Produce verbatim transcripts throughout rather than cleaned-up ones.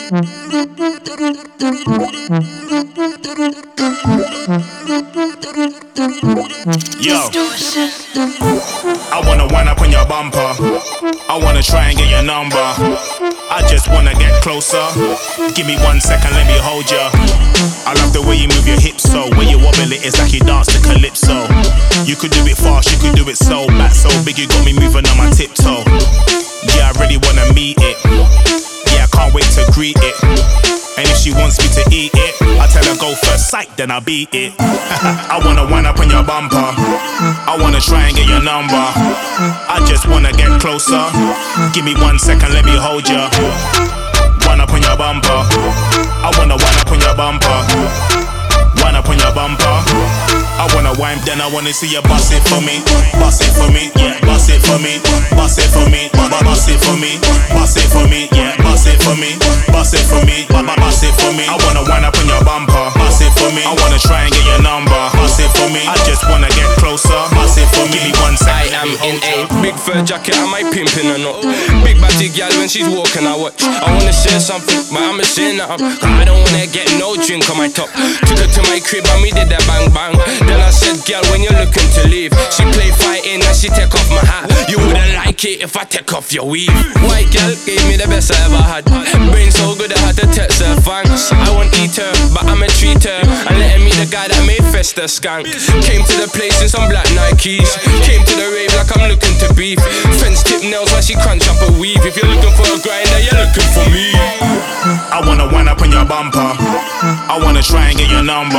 Yo, I wanna wind up on your bumper. I wanna try and get your number. I just wanna get closer. Give me one second, let me hold ya. I love the way you move your hips, so when you wobble it, it's like you dance to calypso. You could do it fast, you could do it so back so big, you got me moving on my tiptoe. Yeah, I really wanna meet it. Yeah, I can't wait to greet it. And if she wants me to eat it, I tell her go first sight, then I beat it. I wanna wind up on your bumper. I wanna try and get your number. I just wanna get closer. Give me one second, let me hold ya. Wind up on your bumper. I wanna wind up on your bumper. Wind up on your bumper. I wanna wind, then I wanna see you bust it for me. Bust it for me, yeah. Bust it for me. Bust it for me. Bust it for me. Bust it for me, yeah. Bust it for me. Bust it for me. Bust it for me. I wanna wind up on your bumper. Bust it for me. I wanna try and get your number. Bust it for me. I just wanna get closer. Bust it for me. Give me one second. I am in a big fur jacket. Am I pimping or not? Big body gal when she's walking, I watch. I wanna share something, but I'ma share nothing. Cause I don't wanna get no drink on my top. Took her to my crib and we did that bang bang. Then I said, girl, when you're looking to leave, she play fighting and she take off my hat. You wouldn't like it if I take off your weave. White girl gave me the best I ever had. Brain so good I had to text her thanks. I won't eat her, but I'ma treat her and let her meet the guy that made Festa skank. Came to the place in some black Nikes. Came to the rave like I'm looking to beef. Fence tip nails while she crunch up a weave. If you're looking for a grinder, you're looking for me. I wanna wind up on your bumper. I wanna try and get your number.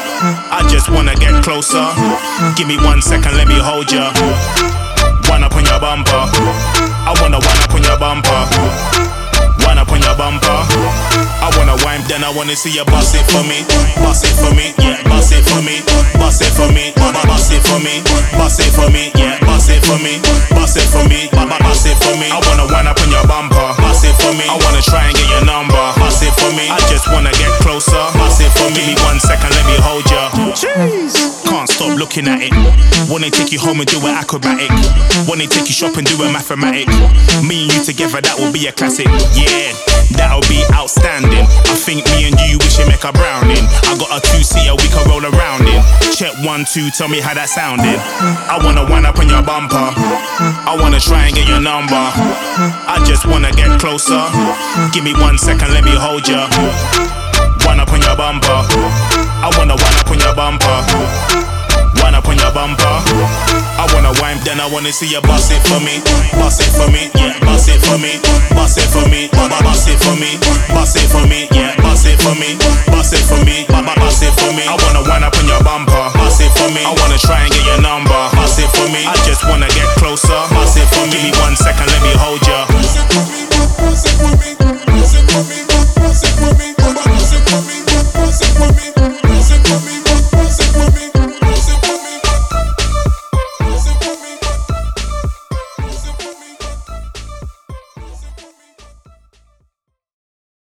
I just wanna get closer. Give me one second, let me hold ya. Wind up on your bumper. I wanna wind up on your bumper. Wind up on your bumper. I wanna wind, then I wanna see you bust it for me. Bust it for me, yeah. Bust it for me. Bust it for me. Bust it for me. Bust it for me, yeah. Bust it for me. Bust it for me. Bust it for me. I wanna wind up on your bumper. Bust it for me. I wanna try and get your number. Bust it for me. I just wanna get closer. Bust it for me. Give me one second, let me hold ya. Jeez. Can't stop looking at it. Wanna take you home and do an acrobatic. Wanna take you shopping, do a mathematic. Me and you together, that will be a classic. Yeah, that'll be outstanding. I think me and you, we should make a browning. I got a two-seater we can roll around in. Check one, two, tell me how that sounded. I wanna wind up on your bumper. I wanna try and get your number. I just wanna get closer. Give me one second, let me hold ya. Wind up on your bumper. I wanna wind up on your bumper. Wind up on your bumper. I wanna wind, then I wanna see you bust it for me. Bust it for me, yeah. Bust it for me. Bust it for me. Bust it for me. Bust it for me, yeah. Bust it for me. Bust it for me. Bust it for me. I wanna wind up on your bumper. Bust it for me. I wanna try and get your number. Bust it for me. I just wanna get closer. Bust it for me. Give me one second, let me hold ya. Bust it for me.